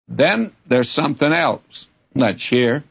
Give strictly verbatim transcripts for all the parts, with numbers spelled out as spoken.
Then there's something else that's here.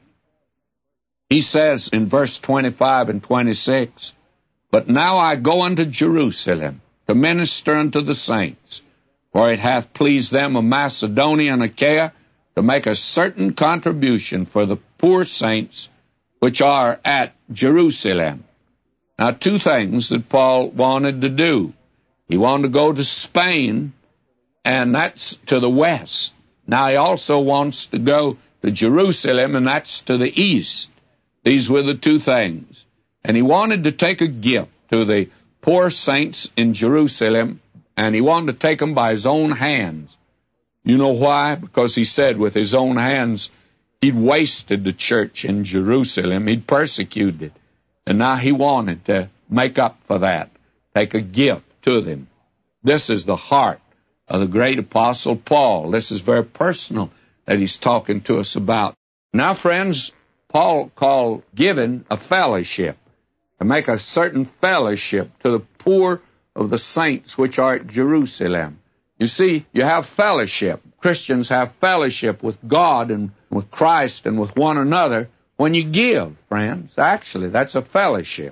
He says in verse twenty-five and twenty-six, "But now I go unto Jerusalem to minister unto the saints, for it hath pleased them of Macedonia and Achaia to make a certain contribution for the poor saints which are at Jerusalem." Now, two things that Paul wanted to do. He wanted to go to Spain, and that's to the west. Now, he also wants to go to Jerusalem, and that's to the east. These were the two things. And he wanted to take a gift to the poor saints in Jerusalem, and he wanted to take them by his own hands. You know why? Because he said with his own hands, he'd wasted the church in Jerusalem. He'd persecuted it. And now he wanted to make up for that, take a gift to them. This is the heart of the great apostle Paul. This is very personal that he's talking to us about. Now, friends, Paul called giving a fellowship, to make a certain fellowship to the poor of the saints which are at Jerusalem. You see, you have fellowship. Christians have fellowship with God and with Christ and with one another when you give, friends. Actually, that's a fellowship.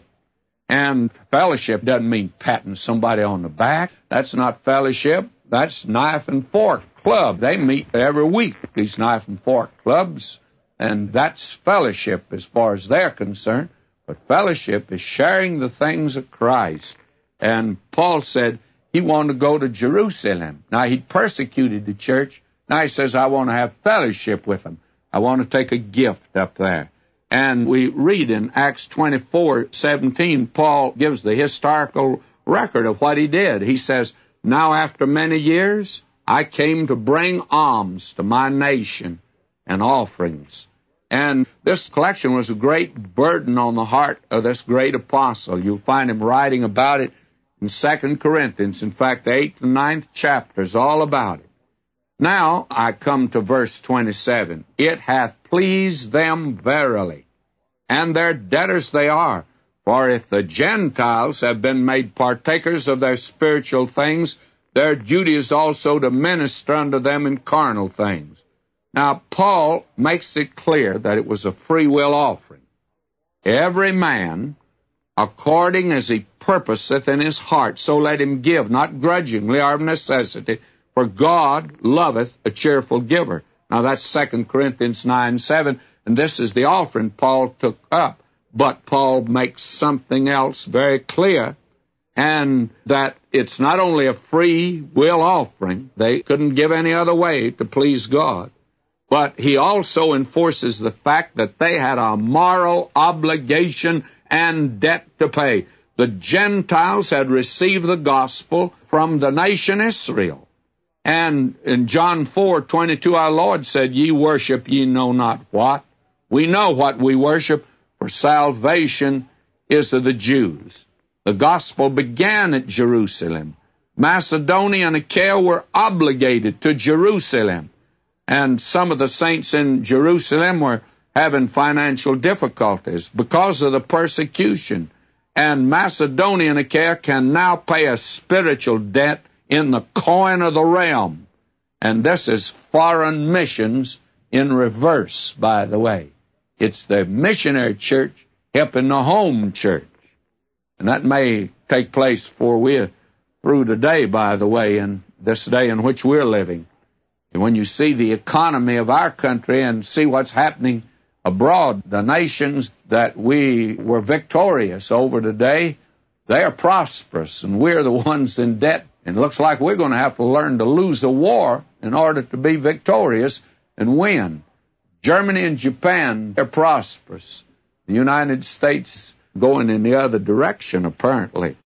And fellowship doesn't mean patting somebody on the back. That's not fellowship. That's knife and fork club. They meet every week, these knife and fork clubs, and that's fellowship as far as they're concerned. But fellowship is sharing the things of Christ. And Paul said he wanted to go to Jerusalem. Now, he'd persecuted the church. Now he says, I want to have fellowship with them. I want to take a gift up there. And we read in Acts twenty-four seventeen, Paul gives the historical record of what he did. He says, now after many years, I came to bring alms to my nation and offerings. And this collection was a great burden on the heart of this great apostle. You'll find him writing about it in Second Corinthians. In fact, the eighth and ninth chapters, all about it. Now I come to verse twenty-seven. It hath pleased them verily, and their debtors they are. For if the Gentiles have been made partakers of their spiritual things, their duty is also to minister unto them in carnal things. Now, Paul makes it clear that it was a free will offering. Every man, according as he purposeth in his heart, so let him give, not grudgingly or of necessity, for God loveth a cheerful giver. Now, that's Second Corinthians nine seven, and this is the offering Paul took up. But Paul makes something else very clear, and that it's not only a free will offering. They couldn't give any other way to please God. But he also enforces the fact that they had a moral obligation and debt to pay. The Gentiles had received the gospel from the nation Israel. And in John four twenty-two, our Lord said, ye worship ye know not what. We know what we worship, for salvation is of the Jews. The gospel began at Jerusalem. Macedonia and Achaia were obligated to Jerusalem. And some of the saints in Jerusalem were having financial difficulties because of the persecution. And Macedonia and Achaia can now pay a spiritual debt in the coin of the realm. And this is foreign missions in reverse, by the way. It's the missionary church helping the home church. And that may take place before we're through today, by the way, in this day in which we're living. And when you see the economy of our country and see what's happening abroad, the nations that we were victorious over today, they are prosperous, and we're the ones in debt. And it looks like we're going to have to learn to lose a war in order to be victorious and win. Germany and Japan, they're prosperous. The United States going in the other direction, apparently.